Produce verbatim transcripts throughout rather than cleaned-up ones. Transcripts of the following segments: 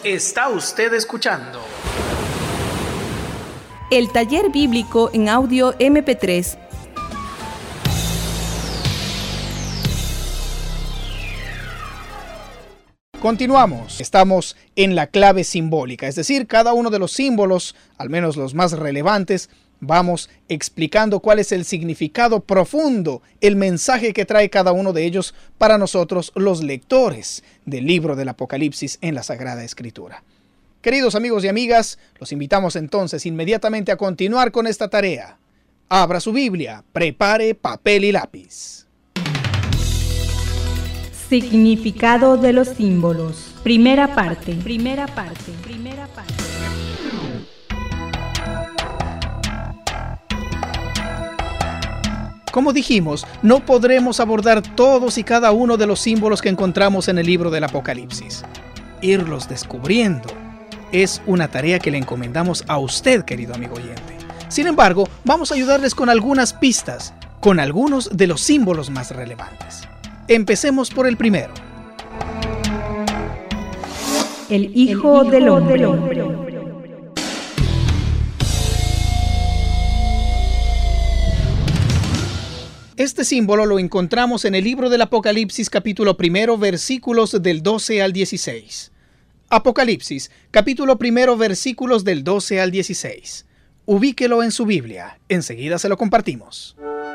Está usted escuchando el taller bíblico en audio eme pe tres. Continuamos. Estamos en la clave simbólica, es decir, cada uno de los símbolos, al menos los más relevantes, vamos explicando cuál es el significado profundo, el mensaje que trae cada uno de ellos para nosotros, los lectores del libro del Apocalipsis en la Sagrada Escritura. Queridos amigos y amigas, los invitamos entonces inmediatamente a continuar con esta tarea. Abra su Biblia, prepare papel y lápiz. Significado de los símbolos. Primera parte. Primera parte. Primera parte. Como dijimos, no podremos abordar todos y cada uno de los símbolos que encontramos en el libro del Apocalipsis. Irlos descubriendo es una tarea que le encomendamos a usted, querido amigo oyente. Sin embargo, vamos a ayudarles con algunas pistas, con algunos de los símbolos más relevantes. Empecemos por el primero. El Hijo, el hijo del Hombre. Del hombre. Este símbolo lo encontramos en el libro del Apocalipsis capítulo primero, versículos del doce al dieciséis. Apocalipsis capítulo primero, versículos del doce al dieciséis. Ubíquelo en su Biblia. Enseguida se lo compartimos.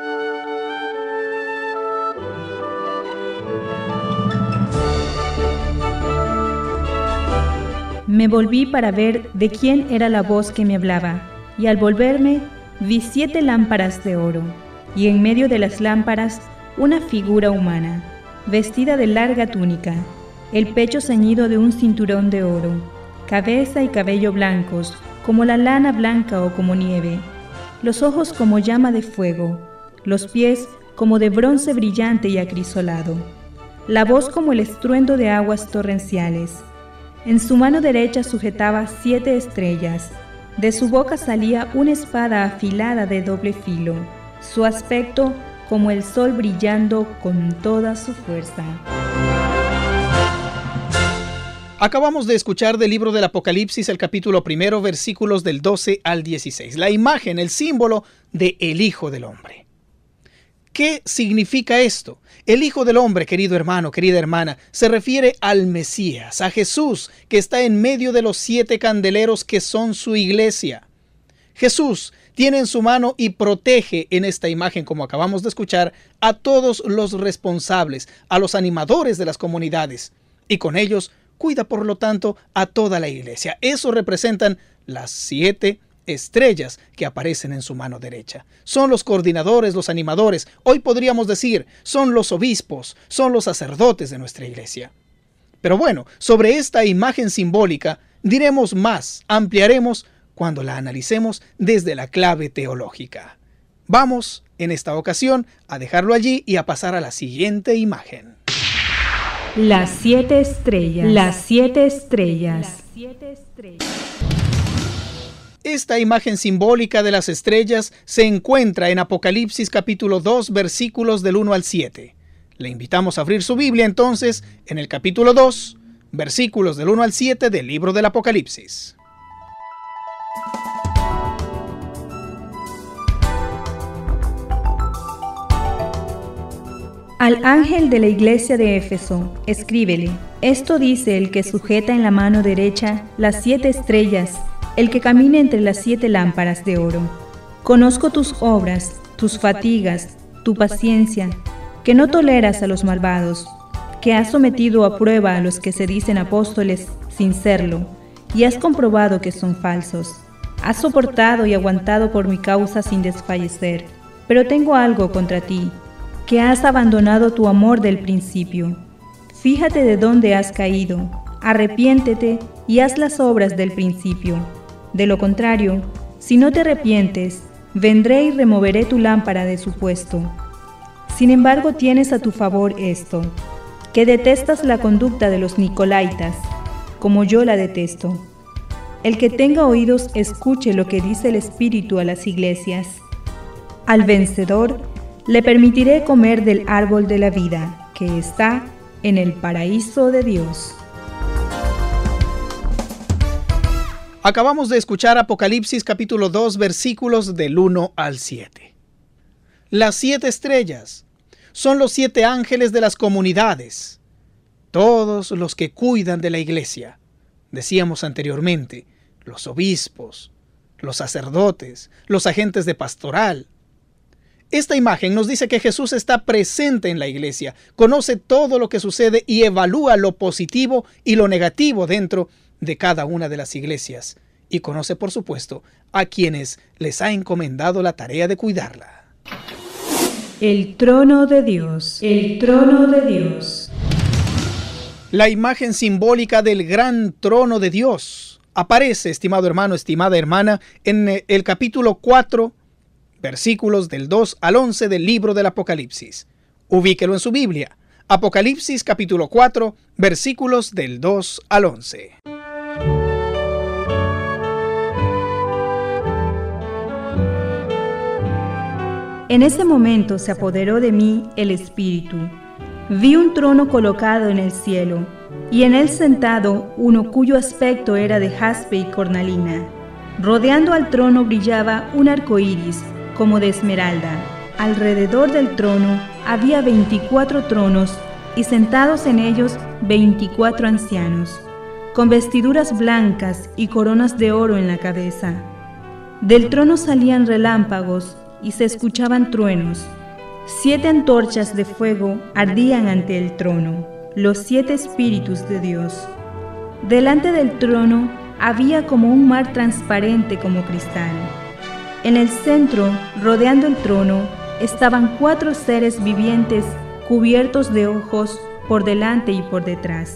Me volví para ver de quién era la voz que me hablaba, y al volverme vi siete lámparas de oro, y en medio de las lámparas una figura humana, vestida de larga túnica, el pecho ceñido de un cinturón de oro, cabeza y cabello blancos, como la lana blanca o como nieve, los ojos como llama de fuego, los pies como de bronce brillante y acrisolado, la voz como el estruendo de aguas torrenciales. En su mano derecha sujetaba siete estrellas. De su boca salía una espada afilada de doble filo. Su aspecto como el sol brillando con toda su fuerza. Acabamos de escuchar del libro del Apocalipsis el capítulo primero, versículos del doce al dieciséis. La imagen, el símbolo de el Hijo del Hombre. ¿Qué significa esto? El Hijo del Hombre, querido hermano, querida hermana, se refiere al Mesías, a Jesús, que está en medio de los siete candeleros que son su iglesia. Jesús tiene en su mano y protege en esta imagen, como acabamos de escuchar, a todos los responsables, a los animadores de las comunidades, y con ellos cuida, por lo tanto, a toda la iglesia. Eso representan las siete estrellas que aparecen en su mano derecha. Son los coordinadores, los animadores. Hoy podríamos decir, son los obispos, son los sacerdotes de nuestra iglesia. Pero bueno, sobre esta imagen simbólica diremos más, ampliaremos cuando la analicemos desde la clave teológica. Vamos, en esta ocasión, a dejarlo allí y a pasar a la siguiente imagen. Las siete estrellas. Las siete estrellas. Las siete estrellas. Esta imagen simbólica de las estrellas se encuentra en Apocalipsis capítulo dos, versículos del uno al siete. Le invitamos a abrir su Biblia entonces en el capítulo dos, versículos del uno al siete del libro del Apocalipsis. Al ángel de la iglesia de Éfeso, escríbele: esto dice el que sujeta en la mano derecha las siete estrellas, el que camina entre las siete lámparas de oro. Conozco tus obras, tus fatigas, tu paciencia, que no toleras a los malvados, que has sometido a prueba a los que se dicen apóstoles sin serlo, y has comprobado que son falsos. Has soportado y aguantado por mi causa sin desfallecer, pero tengo algo contra ti, que has abandonado tu amor del principio. Fíjate de dónde has caído, arrepiéntete y haz las obras del principio. De lo contrario, si no te arrepientes, vendré y removeré tu lámpara de su puesto. Sin embargo, tienes a tu favor esto, que detestas la conducta de los Nicolaitas, como yo la detesto. El que tenga oídos, escuche lo que dice el Espíritu a las iglesias. Al vencedor, le permitiré comer del árbol de la vida, que está en el paraíso de Dios. Acabamos de escuchar Apocalipsis capítulo dos, versículos del uno al siete. Las siete estrellas son los siete ángeles de las comunidades, todos los que cuidan de la iglesia. Decíamos anteriormente, los obispos, los sacerdotes, los agentes de pastoral. Esta imagen nos dice que Jesús está presente en la iglesia, conoce todo lo que sucede y evalúa lo positivo y lo negativo dentro de cada una de las iglesias. Y conoce, por supuesto, a quienes les ha encomendado la tarea de cuidarla. El trono de Dios, el trono de Dios. La imagen simbólica del gran trono de Dios aparece, estimado hermano, estimada hermana, en el capítulo cuatro, versículos del dos al once del libro del Apocalipsis. Ubíquelo en su Biblia. Apocalipsis capítulo cuatro, versículos del dos al once. En ese momento se apoderó de mí el Espíritu. Vi un trono colocado en el cielo, y en él sentado uno cuyo aspecto era de jaspe y cornalina. Rodeando al trono brillaba un arco iris, como de esmeralda. Alrededor del trono había veinticuatro tronos, y sentados en ellos veinticuatro ancianos, con vestiduras blancas y coronas de oro en la cabeza. Del trono salían relámpagos, y se escuchaban truenos. Siete antorchas de fuego ardían ante el trono, los siete espíritus de Dios. Delante del trono había como un mar transparente como cristal. En el centro, rodeando el trono, estaban cuatro seres vivientes cubiertos de ojos por delante y por detrás.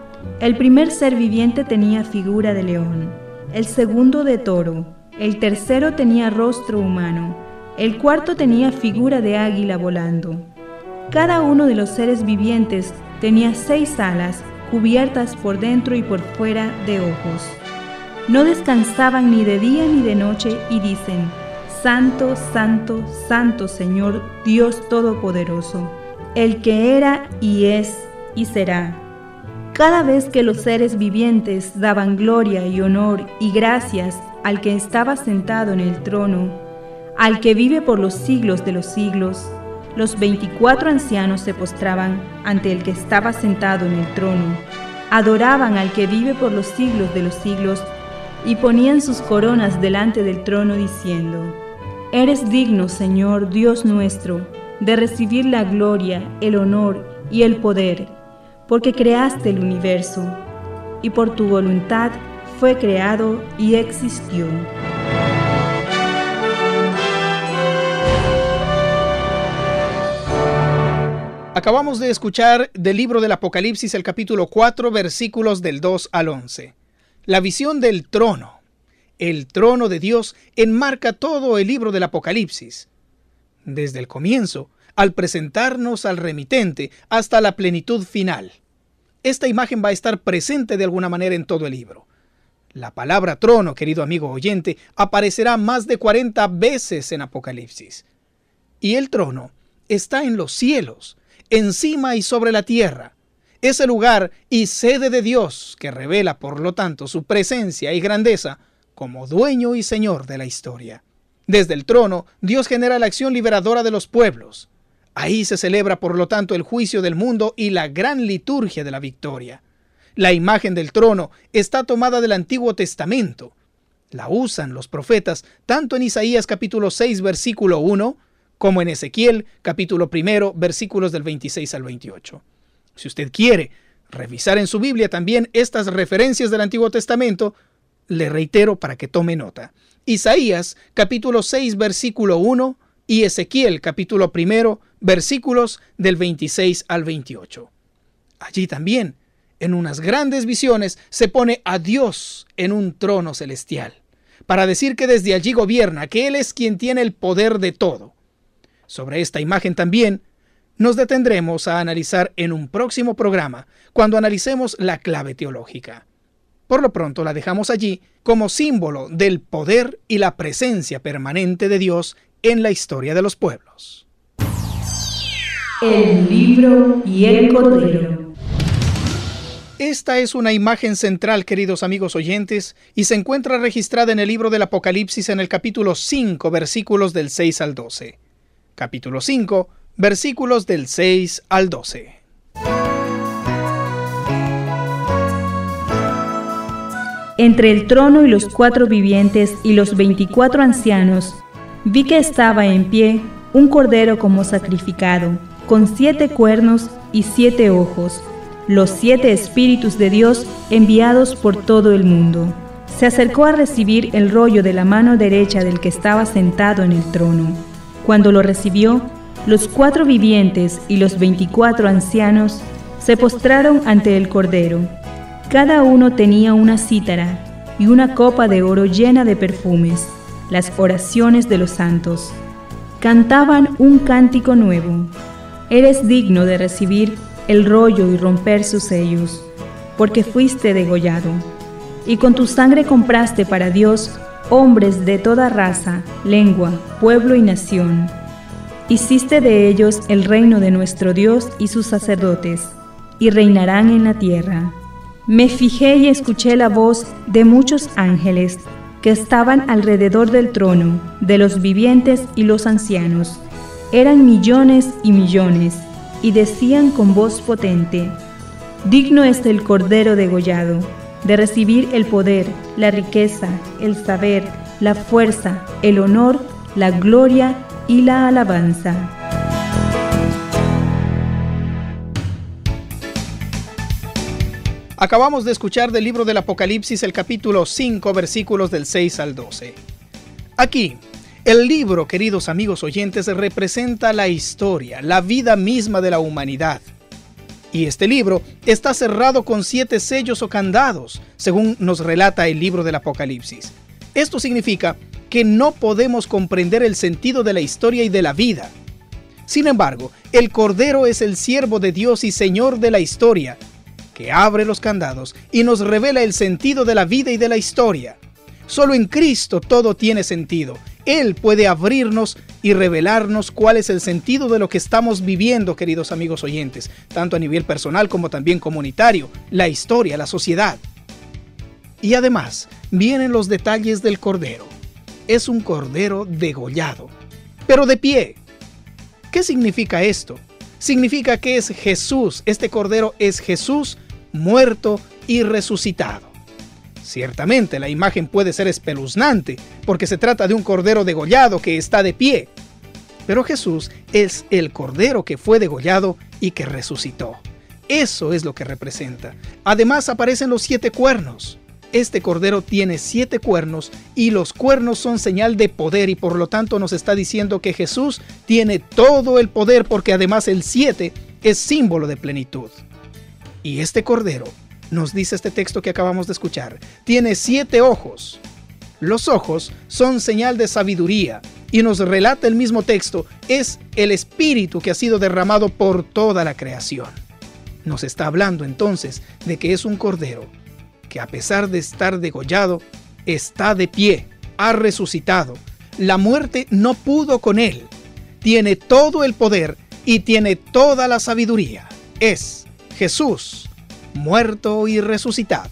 El primer ser viviente tenía figura de león, el segundo de toro, el tercero tenía rostro humano, el cuarto tenía figura de águila volando. Cada uno de los seres vivientes tenía seis alas cubiertas por dentro y por fuera de ojos. No descansaban ni de día ni de noche y dicen: Santo, Santo, Santo Señor Dios Todopoderoso, el que era y es y será. Cada vez que los seres vivientes daban gloria y honor y gracias al que estaba sentado en el trono, al que vive por los siglos de los siglos, los veinticuatro ancianos se postraban ante el que estaba sentado en el trono, adoraban al que vive por los siglos de los siglos y ponían sus coronas delante del trono diciendo: Eres digno, Señor Dios nuestro, de recibir la gloria, el honor y el poder, porque creaste el universo, y por tu voluntad fue creado y existió. Acabamos de escuchar del libro del Apocalipsis el capítulo cuatro, versículos del dos al once. La visión del trono, el trono de Dios, enmarca todo el libro del Apocalipsis. Desde el comienzo, al presentarnos al remitente, hasta la plenitud final. Esta imagen va a estar presente de alguna manera en todo el libro. La palabra trono, querido amigo oyente, aparecerá más de cuarenta veces en Apocalipsis. Y el trono está en los cielos, encima y sobre la tierra. Es el lugar y sede de Dios que revela, por lo tanto, su presencia y grandeza como dueño y señor de la historia. Desde el trono, Dios genera la acción liberadora de los pueblos. Ahí se celebra, por lo tanto, el juicio del mundo y la gran liturgia de la victoria. La imagen del trono está tomada del Antiguo Testamento. La usan los profetas tanto en Isaías capítulo seis, versículo uno, como en Ezequiel, capítulo primero, versículos del veintiséis al veintiocho. Si usted quiere revisar en su Biblia también estas referencias del Antiguo Testamento, le reitero para que tome nota. Isaías, capítulo seis, versículo uno, y Ezequiel, capítulo primero, versículos del veintiséis al veintiocho. Allí también, en unas grandes visiones, se pone a Dios en un trono celestial, para decir que desde allí gobierna, que Él es quien tiene el poder de todo. Sobre esta imagen también nos detendremos a analizar en un próximo programa, cuando analicemos la clave teológica. Por lo pronto la dejamos allí como símbolo del poder y la presencia permanente de Dios en la historia de los pueblos. El libro y el cordero. Esta es una imagen central, queridos amigos oyentes, y se encuentra registrada en el libro del Apocalipsis en el capítulo cinco, versículos del seis al doce. Capítulo cinco, versículos del seis al doce. Entre el trono y los cuatro vivientes y los veinticuatro ancianos, vi que estaba en pie un cordero como sacrificado, con siete cuernos y siete ojos, los siete espíritus de Dios enviados por todo el mundo. Se acercó a recibir el rollo de la mano derecha del que estaba sentado en el trono. Cuando lo recibió, los cuatro vivientes y los veinticuatro ancianos se postraron ante el cordero. Cada uno tenía una cítara y una copa de oro llena de perfumes, las oraciones de los santos. Cantaban un cántico nuevo. Eres digno de recibir el rollo y romper sus sellos, porque fuiste degollado, y con tu sangre compraste para Dios hombres de toda raza, lengua, pueblo y nación. Hiciste de ellos el reino de nuestro Dios y sus sacerdotes, y reinarán en la tierra. Me fijé y escuché la voz de muchos ángeles que estaban alrededor del trono, de los vivientes y los ancianos. Eran millones y millones, y decían con voz potente: digno es el Cordero degollado, de recibir el poder, la riqueza, el saber, la fuerza, el honor, la gloria y la alabanza. Acabamos de escuchar del libro del Apocalipsis el capítulo cinco, versículos del seis al doce. Aquí, el libro, queridos amigos oyentes, representa la historia, la vida misma de la humanidad. Y este libro está cerrado con siete sellos o candados, según nos relata el libro del Apocalipsis. Esto significa que no podemos comprender el sentido de la historia y de la vida. Sin embargo, el Cordero es el siervo de Dios y Señor de la historia, que abre los candados y nos revela el sentido de la vida y de la historia. Solo en Cristo todo tiene sentido. Él puede abrirnos y revelarnos cuál es el sentido de lo que estamos viviendo, queridos amigos oyentes, tanto a nivel personal como también comunitario, la historia, la sociedad. Y además, vienen los detalles del Cordero. Es un Cordero degollado, pero de pie. ¿Qué significa esto? Significa que es Jesús, este Cordero es Jesús muerto y resucitado. Ciertamente la imagen puede ser espeluznante, porque se trata de un cordero degollado que está de pie. Pero Jesús es el cordero que fue degollado y que resucitó. Eso es lo que representa. Además aparecen los siete cuernos. Este cordero tiene siete cuernos y los cuernos son señal de poder, y por lo tanto nos está diciendo que Jesús tiene todo el poder, porque además el siete es símbolo de plenitud. Y este cordero, nos dice este texto que acabamos de escuchar, tiene siete ojos. Los ojos son señal de sabiduría, y nos relata el mismo texto, es el Espíritu que ha sido derramado por toda la creación. Nos está hablando entonces de que es un cordero que, a pesar de estar degollado, está de pie, ha resucitado. La muerte no pudo con él. Tiene todo el poder y tiene toda la sabiduría. Es Jesús, muerto y resucitado.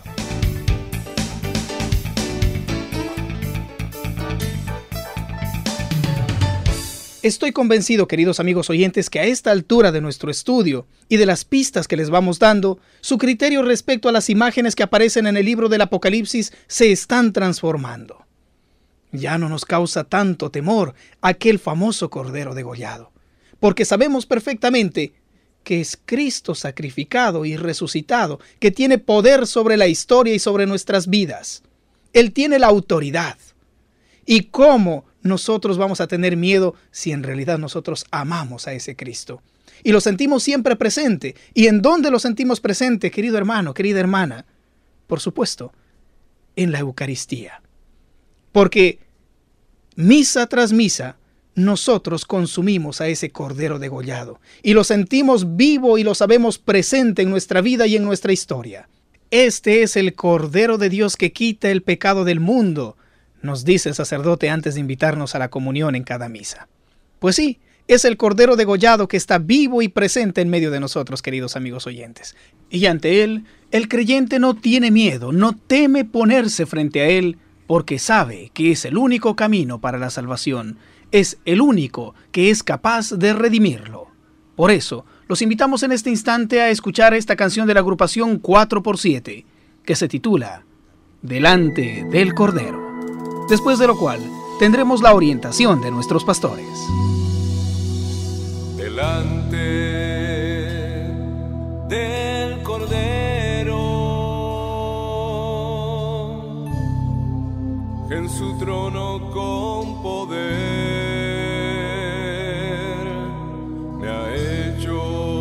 Estoy convencido, queridos amigos oyentes, que a esta altura de nuestro estudio y de las pistas que les vamos dando, su criterio respecto a las imágenes que aparecen en el libro del Apocalipsis se están transformando. Ya no nos causa tanto temor aquel famoso cordero degollado, porque sabemos perfectamente que es Cristo sacrificado y resucitado, que tiene poder sobre la historia y sobre nuestras vidas. Él tiene la autoridad. ¿Y cómo nosotros vamos a tener miedo si en realidad nosotros amamos a ese Cristo? Y lo sentimos siempre presente. ¿Y en dónde lo sentimos presente, querido hermano, querida hermana? Por supuesto, en la Eucaristía. Porque misa tras misa, nosotros consumimos a ese cordero degollado y lo sentimos vivo y lo sabemos presente en nuestra vida y en nuestra historia. Este es el Cordero de Dios que quita el pecado del mundo, nos dice el sacerdote antes de invitarnos a la comunión en cada misa. Pues sí, Es el Cordero degollado que está vivo y presente en medio de nosotros, queridos amigos oyentes. Y ante Él, el creyente no tiene miedo, no teme ponerse frente a Él, porque sabe que es el único camino para la salvación. Es el único que es capaz de redimirlo. Por eso, los invitamos en este instante a escuchar esta canción de la agrupación cuatro por siete, que se titula Delante del Cordero. Después de lo cual, tendremos la orientación de nuestros pastores. Delante del Cordero, en su trono con poder me ha hecho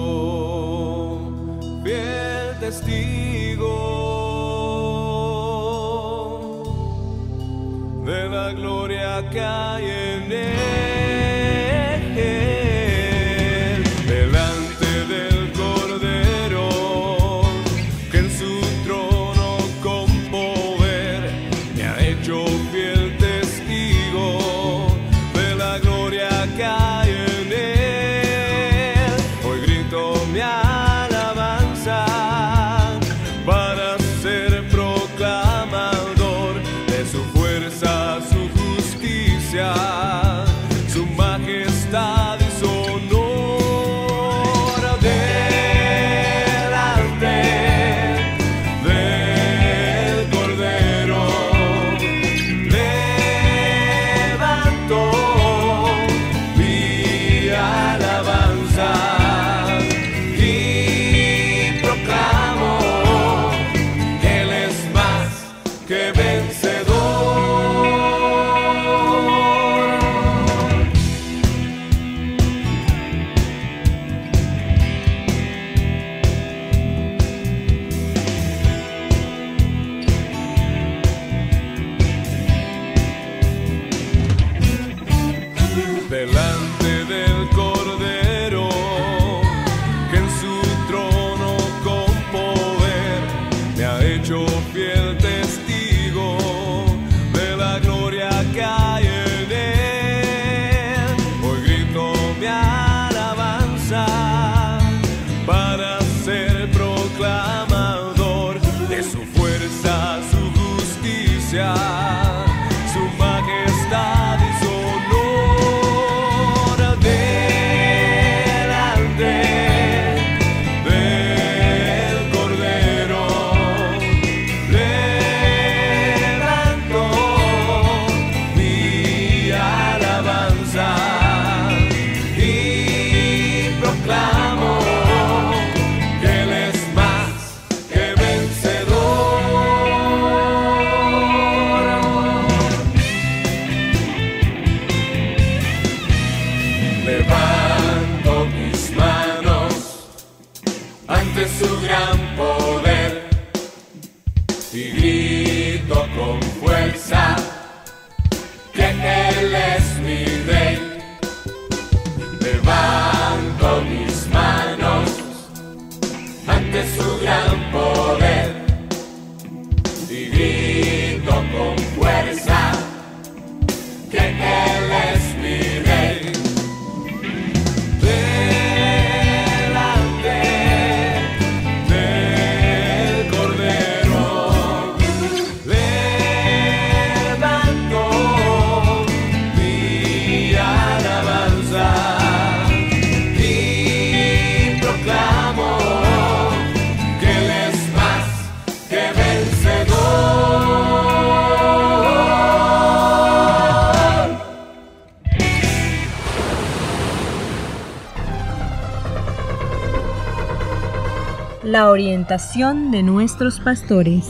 fiel testigo de la gloria que hay en él. La orientación de nuestros pastores.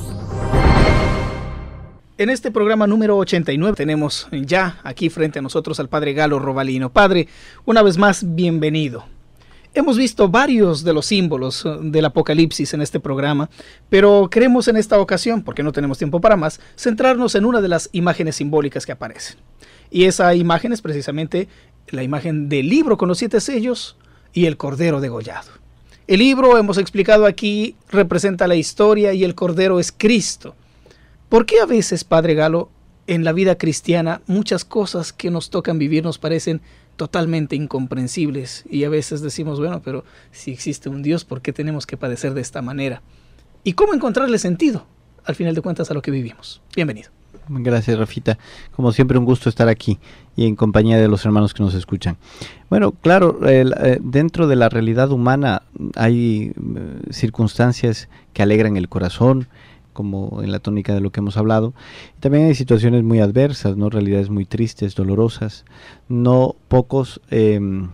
En este programa número ochenta y nueve tenemos ya aquí frente a nosotros al Padre Galo Robalino. Padre, una vez más, bienvenido. Hemos visto varios de los símbolos del Apocalipsis en este programa, pero queremos en esta ocasión, porque no tenemos tiempo para más, centrarnos en una de las imágenes simbólicas que aparecen. Y esa imagen es precisamente la imagen del libro con los siete sellos y el Cordero degollado. El libro, hemos explicado aquí, representa la historia y el Cordero es Cristo. ¿Por qué a veces, Padre Galo, en la vida cristiana muchas cosas que nos tocan vivir nos parecen totalmente incomprensibles. Y a veces decimos, bueno, pero si existe un Dios, ¿por qué tenemos que padecer de esta manera? ¿Y cómo encontrarle sentido, al final de cuentas, a lo que vivimos? Bienvenido. Gracias, Rafita. Como siempre, un gusto estar aquí y en compañía de los hermanos que nos escuchan. Bueno, claro, el, eh, dentro de la realidad humana hay eh, circunstancias que alegran el corazón, como en la tónica de lo que hemos hablado. También hay situaciones muy adversas, ¿no? Realidades muy tristes, dolorosas. No pocos eh,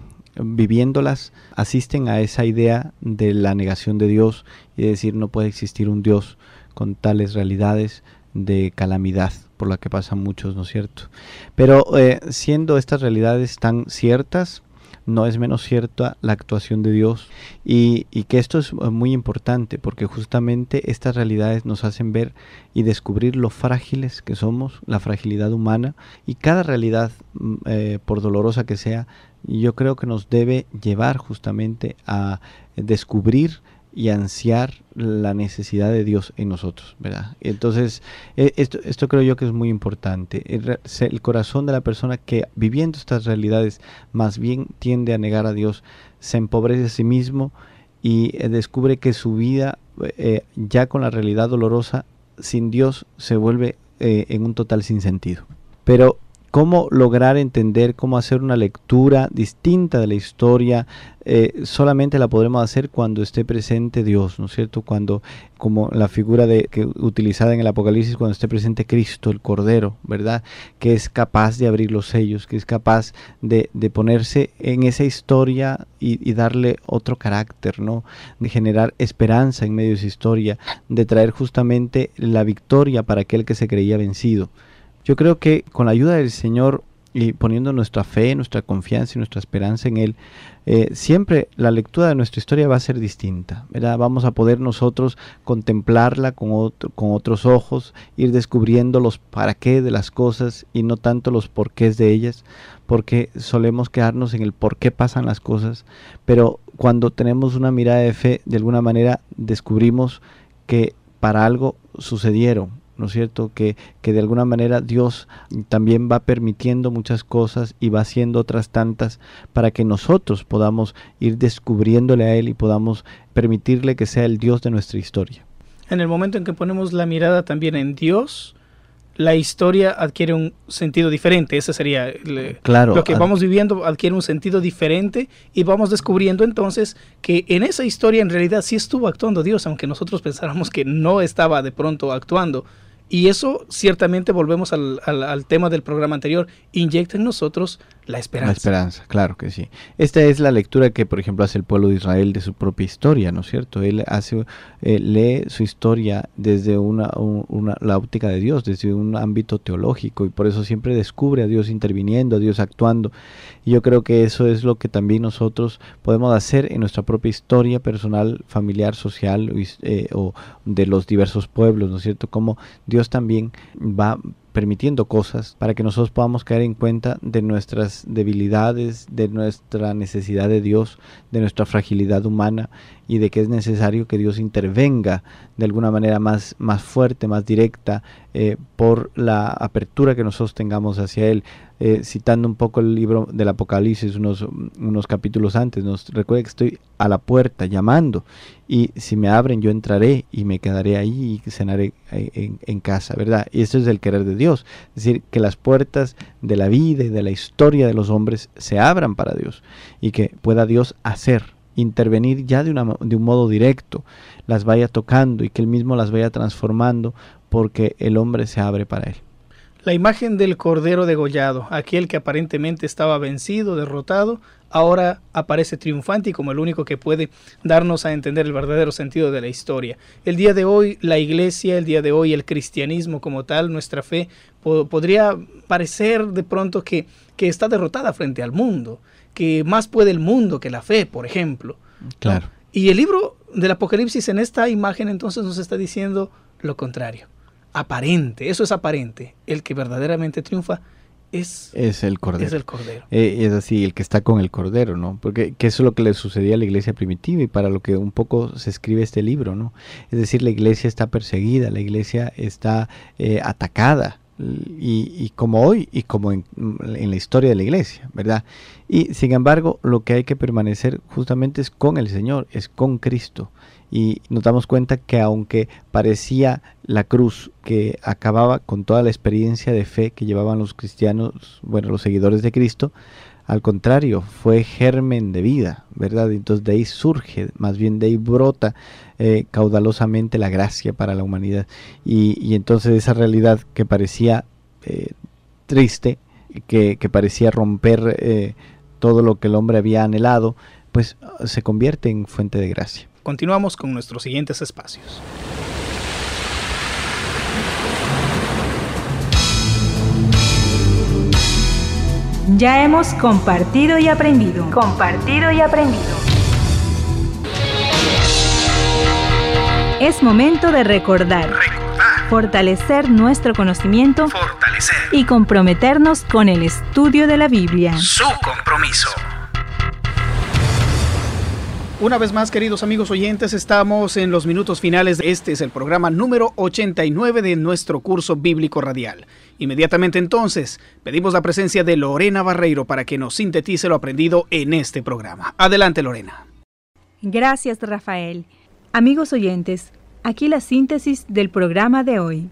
viviéndolas asisten a esa idea de la negación de Dios y de decir no puede existir un Dios con tales realidades de calamidad por la que pasan muchos, ¿no es cierto? Pero eh, siendo estas realidades tan ciertas, no es menos cierta la actuación de Dios y, y que esto es muy importante porque justamente estas realidades nos hacen ver y descubrir lo frágiles que somos, la fragilidad humana, y cada realidad, eh, por dolorosa que sea, yo creo que nos debe llevar justamente a descubrir y ansiar la necesidad de Dios en nosotros, ¿verdad? Entonces, esto, esto creo yo que es muy importante. El, el corazón de la persona que viviendo estas realidades más bien tiende a negar a Dios, se empobrece a sí mismo y eh, descubre que su vida, eh, ya con la realidad dolorosa, sin Dios, se vuelve eh, en un total sinsentido. Pero cómo lograr entender, cómo hacer una lectura distinta de la historia, eh, solamente la podremos hacer cuando esté presente Dios, ¿no es cierto? Cuando, como la figura de, que utilizada en el Apocalipsis, cuando esté presente Cristo, el Cordero, ¿verdad? Que es capaz de abrir los sellos, que es capaz de, de ponerse en esa historia y, y darle otro carácter, ¿no? De generar esperanza en medio de esa historia, de traer justamente la victoria para aquel que se creía vencido. Yo creo que con la ayuda del Señor y poniendo nuestra fe, nuestra confianza y nuestra esperanza en Él, eh, siempre la lectura de nuestra historia va a ser distinta, ¿verdad? Vamos a poder nosotros contemplarla con, otro, con otros ojos, ir descubriendo los para qué de las cosas y no tanto los porqués de ellas, porque solemos quedarnos en el por qué pasan las cosas, pero cuando tenemos una mirada de fe, de alguna manera descubrimos que para algo sucedieron, ¿no es cierto? Que, que de alguna manera Dios también va permitiendo muchas cosas y va haciendo otras tantas para que nosotros podamos ir descubriéndole a Él y podamos permitirle que sea el Dios de nuestra historia. En el momento en que ponemos la mirada también en Dios, la historia adquiere un sentido diferente. Ese sería el, claro, lo que vamos viviendo, adquiere un sentido diferente y vamos descubriendo entonces que en esa historia en realidad sí estuvo actuando Dios, aunque nosotros pensáramos que no estaba de pronto actuando. Y eso ciertamente, volvemos al, al, al tema del programa anterior, inyecta en nosotros la esperanza. La esperanza, claro que sí. Esta es la lectura que, por ejemplo, hace el pueblo de Israel de su propia historia, ¿no es cierto? Él hace, eh, lee su historia desde una, una, la óptica de Dios, desde un ámbito teológico, y por eso siempre descubre a Dios interviniendo, a Dios actuando. Y yo creo que eso es lo que también nosotros podemos hacer en nuestra propia historia personal, familiar, social, eh, o de los diversos pueblos, ¿no es cierto? Como Dios también va permitiendo cosas para que nosotros podamos caer en cuenta de nuestras debilidades, de nuestra necesidad de Dios, de nuestra fragilidad humana y de que es necesario que Dios intervenga de alguna manera más, más fuerte, más directa, eh, por la apertura que nosotros tengamos hacia Él. Eh, citando un poco el libro del Apocalipsis unos, unos capítulos antes, nos recuerda que estoy a la puerta llamando y si me abren yo entraré y me quedaré ahí y cenaré en, en casa, ¿verdad? Y esto es el querer de Dios, es decir, que las puertas de la vida y de la historia de los hombres se abran para Dios y que pueda Dios hacer, intervenir ya de, una, de un modo directo, las vaya tocando y que Él mismo las vaya transformando porque el hombre se abre para Él. La imagen del cordero degollado, aquel que aparentemente estaba vencido, derrotado, ahora aparece triunfante y como el único que puede darnos a entender el verdadero sentido de la historia. El día de hoy, la iglesia, el día de hoy, el cristianismo como tal, nuestra fe, po- podría parecer de pronto que, que está derrotada frente al mundo, que más puede el mundo que la fe, por ejemplo. Claro. ¿No? Y el libro del Apocalipsis en esta imagen entonces nos está diciendo lo contrario. Aparente, eso es aparente. El que verdaderamente triunfa es, es el Cordero. Es el Cordero. Eh, es así, el que está con el Cordero, ¿no? Porque que eso es lo que le sucedía a la iglesia primitiva y para lo que un poco se escribe este libro, ¿no? Es decir, la iglesia está perseguida, la iglesia está eh, atacada, y, y como hoy y como en, en la historia de la iglesia, ¿verdad? Y sin embargo, lo que hay que permanecer justamente es con el Señor, es con Cristo. Y nos damos cuenta que aunque parecía la cruz que acababa con toda la experiencia de fe que llevaban los cristianos, bueno, los seguidores de Cristo, al contrario, fue germen de vida, ¿verdad? Entonces de ahí surge, más bien de ahí brota eh, caudalosamente la gracia para la humanidad. Y, y entonces esa realidad que parecía eh, triste, que, que parecía romper eh, todo lo que el hombre había anhelado, pues se convierte en fuente de gracia. Continuamos con nuestros siguientes espacios. Ya hemos compartido y aprendido. Compartido y aprendido. Es momento de recordar. Recordar. Fortalecer nuestro conocimiento. Fortalecer. Y comprometernos con el estudio de la Biblia. Su compromiso. Una vez más, queridos amigos oyentes, estamos en los minutos finales. Este es el programa número ochenta y nueve de nuestro curso bíblico radial. Inmediatamente entonces, pedimos la presencia de Lorena Barreiro para que nos sintetice lo aprendido en este programa. Adelante, Lorena. Gracias, Rafael. Amigos oyentes, aquí la síntesis del programa de hoy.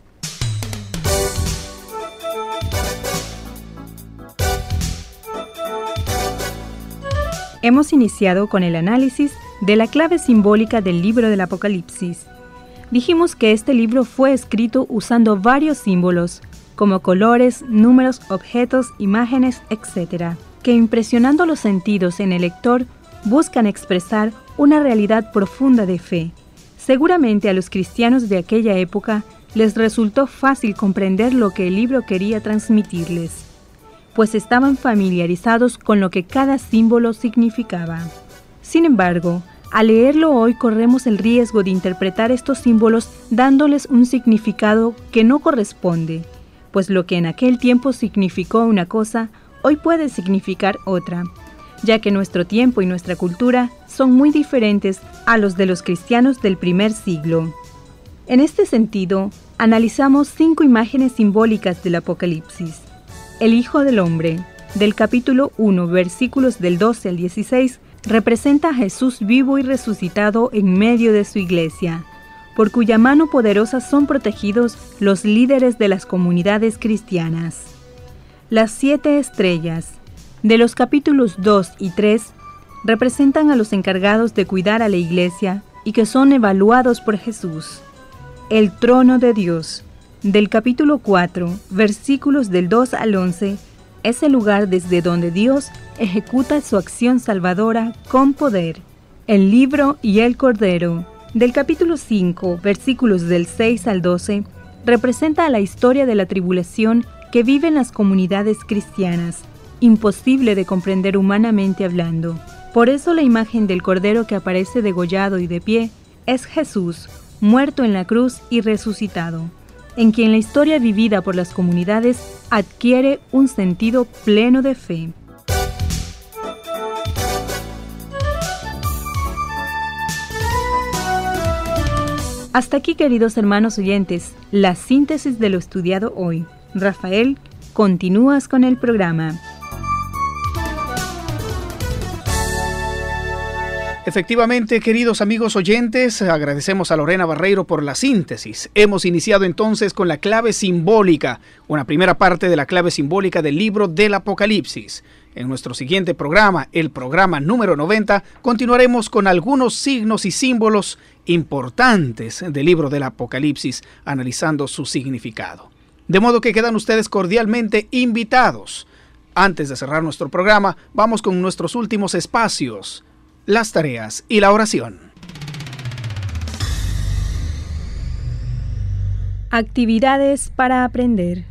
Hemos iniciado con el análisis de la clave simbólica del libro del Apocalipsis. Dijimos que este libro fue escrito usando varios símbolos, como colores, números, objetos, imágenes, etcétera, que impresionando los sentidos en el lector, buscan expresar una realidad profunda de fe. Seguramente a los cristianos de aquella época les resultó fácil comprender lo que el libro quería transmitirles, pues estaban familiarizados con lo que cada símbolo significaba. Sin embargo, al leerlo hoy corremos el riesgo de interpretar estos símbolos dándoles un significado que no corresponde, pues lo que en aquel tiempo significó una cosa, hoy puede significar otra, ya que nuestro tiempo y nuestra cultura son muy diferentes a los de los cristianos del primer siglo. En este sentido, analizamos cinco imágenes simbólicas del Apocalipsis. El Hijo del Hombre, del capítulo uno, versículos del doce al dieciséis, representa a Jesús vivo y resucitado en medio de su iglesia, por cuya mano poderosa son protegidos los líderes de las comunidades cristianas. Las siete estrellas, de los capítulos dos y tres, representan a los encargados de cuidar a la iglesia y que son evaluados por Jesús. El trono de Dios, del capítulo cuatro, versículos del dos al once, es el lugar desde donde Dios ejecuta su acción salvadora con poder. El libro y el cordero, del capítulo cinco, versículos del seis al doce, representa la historia de la tribulación que viven las comunidades cristianas, imposible de comprender humanamente hablando. Por eso la imagen del cordero que aparece degollado y de pie es Jesús, muerto en la cruz y resucitado, en quien la historia vivida por las comunidades adquiere un sentido pleno de fe. Hasta aquí, queridos hermanos oyentes, la síntesis de lo estudiado hoy. Rafael, continúas con el programa. Efectivamente, queridos amigos oyentes, agradecemos a Lorena Barreiro por la síntesis. Hemos iniciado entonces con la clave simbólica, una primera parte de la clave simbólica del libro del Apocalipsis. En nuestro siguiente programa, el programa número noventa, continuaremos con algunos signos y símbolos importantes del libro del Apocalipsis, analizando su significado. De modo que quedan ustedes cordialmente invitados. Antes de cerrar nuestro programa, vamos con nuestros últimos espacios, las tareas y la oración. Actividades para aprender.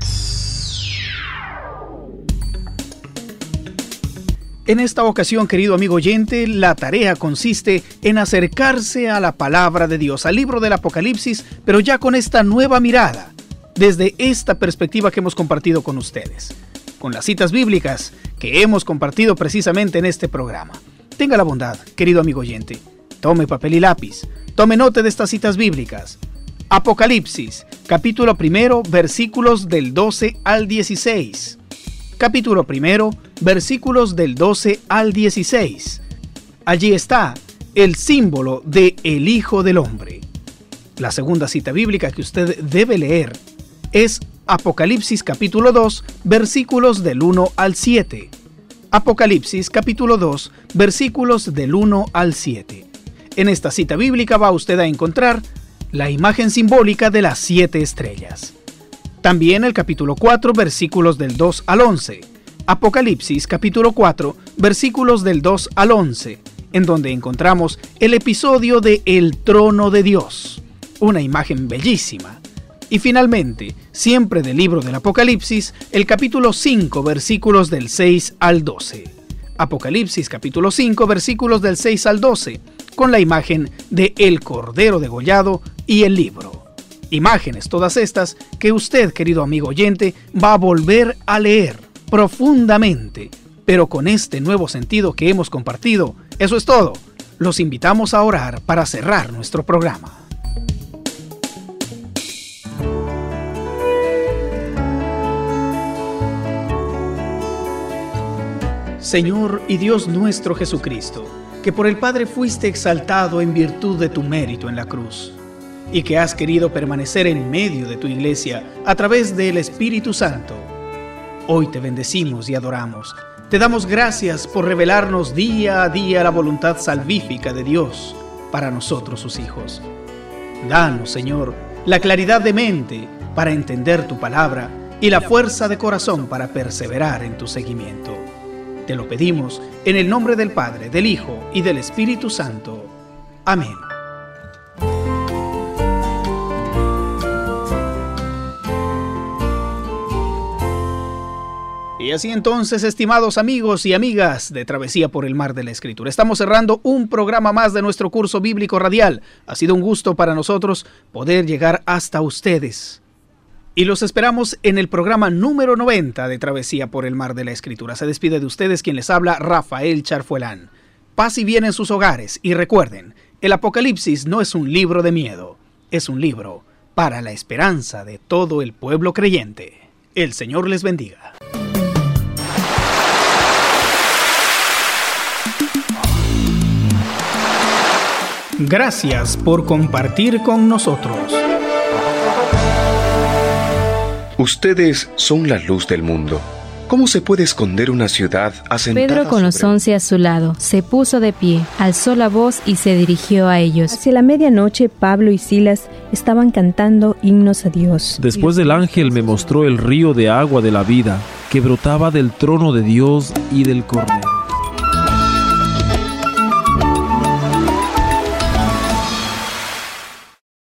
En esta ocasión, querido amigo oyente, la tarea consiste en acercarse a la palabra de Dios, al libro del Apocalipsis, pero ya con esta nueva mirada, desde esta perspectiva que hemos compartido con ustedes, con las citas bíblicas que hemos compartido precisamente en este programa. Tenga la bondad, querido amigo oyente, tome papel y lápiz, tome nota de estas citas bíblicas. Apocalipsis, capítulo primero, versículos del doce al dieciséis. Capítulo primero, versículos del doce al dieciséis. Allí está el símbolo de el Hijo del Hombre. La segunda cita bíblica que usted debe leer es Apocalipsis capítulo dos, versículos del uno al siete. Apocalipsis capítulo dos, versículos del uno al siete. En esta cita bíblica va usted a encontrar la imagen simbólica de las siete estrellas. También el capítulo cuatro, versículos del dos al once. Apocalipsis capítulo cuatro, versículos del dos al once, en donde encontramos el episodio de El Trono de Dios, una imagen bellísima. Y finalmente, siempre del libro del Apocalipsis, el capítulo cinco, versículos del seis al doce. Apocalipsis capítulo cinco, versículos del seis al doce, con la imagen de el Cordero degollado y el libro. Imágenes todas estas que usted, querido amigo oyente, va a volver a leer profundamente, pero con este nuevo sentido que hemos compartido. Eso es todo. Los invitamos a orar para cerrar nuestro programa. Señor y Dios nuestro Jesucristo, que por el Padre fuiste exaltado en virtud de tu mérito en la cruz, y que has querido permanecer en medio de tu iglesia a través del Espíritu Santo. Hoy te bendecimos y adoramos. Te damos gracias por revelarnos día a día la voluntad salvífica de Dios para nosotros sus hijos. Danos, Señor, la claridad de mente para entender tu palabra y la fuerza de corazón para perseverar en tu seguimiento. Te lo pedimos en el nombre del Padre, del Hijo y del Espíritu Santo. Amén. Y así entonces, estimados amigos y amigas de Travesía por el Mar de la Escritura, estamos cerrando un programa más de nuestro curso bíblico radial. Ha sido un gusto para nosotros poder llegar hasta ustedes. Y los esperamos en el programa número noventa de Travesía por el Mar de la Escritura. Se despide de ustedes quien les habla, Rafael Charfuelán. Paz y bien en sus hogares. Y recuerden, el Apocalipsis no es un libro de miedo, es un libro para la esperanza de todo el pueblo creyente. El Señor les bendiga. Gracias por compartir con nosotros. Ustedes son la luz del mundo. ¿Cómo se puede esconder una ciudad asentada Pedro, con los sobre... once a su lado, se puso de pie, alzó la voz y se dirigió a ellos. Hacia la medianoche, Pablo y Silas estaban cantando himnos a Dios. Después el ángel me mostró el río de agua de la vida, que brotaba del trono de Dios y del Cordero.